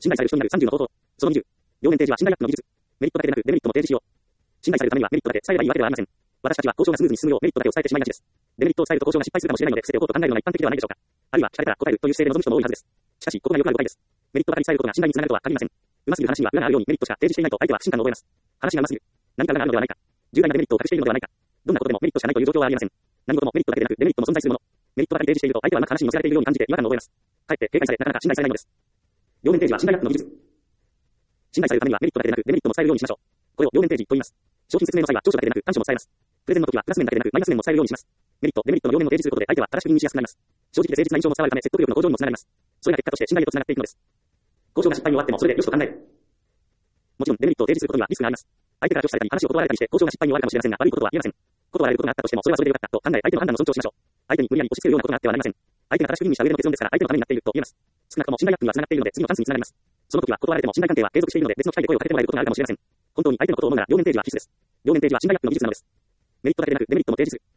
信頼される人になる30の方法。その20。両面提示は信頼アップの技術。メリットだけでなくデメリットも提示しよう。信頼されるためにはメリットだけ伝えればいいわけではありません。私たちは交渉がスムーズに進むようメリットだけを伝えてしまいがちです。デメリットを伝えると交渉が失敗するかもしれないので伏せておこうと考えるのが一般的ではないでしょうか。あるいは聞かれたら答えるという姿勢で臨む人も多いはずです。しかし、ここがよくある誤解です。メリットばかり伝えることが信頼につながるとは限りません。うますぎる話には裏があるようにメリットしか提示していないと相手は不信感を覚えます。話がうますぎる。何か裏があるのではないか。重大なデメリットを隠しているのではないか。どんなことでもメリットしかないという状況はありえません。何事もメリットだけでなくデメリットも存在するもの。メリットばかり提示していると相手はうまく話に乗せられているように感じて違和感を覚えます。かえって警戒されなかなか信頼されないのです。両面提示は信頼アップの技術。信頼されるためにはメリットだけでなくデメリットも伝えるようにしましょう。これを両面提示と言います。商品説明の際は長所だけでなく短所も伝えます。プレゼンの時はプラス面だけでなくマイナス面も伝えるようにします。メリット、デメリットの両面を提示することで相手は正しく認識しやすくなります。正直で誠実な印象も伝わるため説得力の向上にもつながります。それが結果として信頼へとつながっていくのです。交渉が失敗に終わってもそれでよしと考える。もちろんデメリットを提示することにはリスクがあります。相手から拒否されたり話を断られたりして交渉が失敗に終わるかもしれませんが悪いことは言えません。断られることがあったとしてもそれはそれでよかったと考え相手の判断を尊重しましょう。相手に無理やり押し付けるようなことがあってはなりません。相手が正しく吟味した上での結論ですから相手のためになっていると言えます。少なくとも信頼アップにはつながっているので次のチャンスにつながります。その時は断られても信頼関係は継続しているので別の機会で声をかけてもらえることがあるかもしれません。本当に相手のことを思うなら両面提示は必須です。両面提示は信頼アップの技術なのです。メリットだけでなくデメリットも提示する。